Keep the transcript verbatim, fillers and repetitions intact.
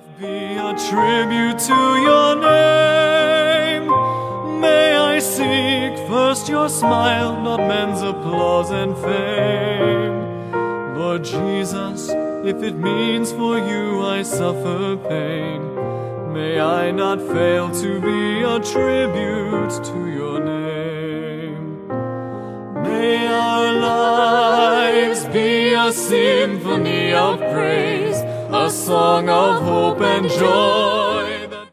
be a tribute to your name. May I seek first your smile, not men's applause and fame. Lord Jesus, if it means for you I suffer pain, may I not fail to be a tribute to your name. May our lives be a symphony of praise, a song of hope and joy.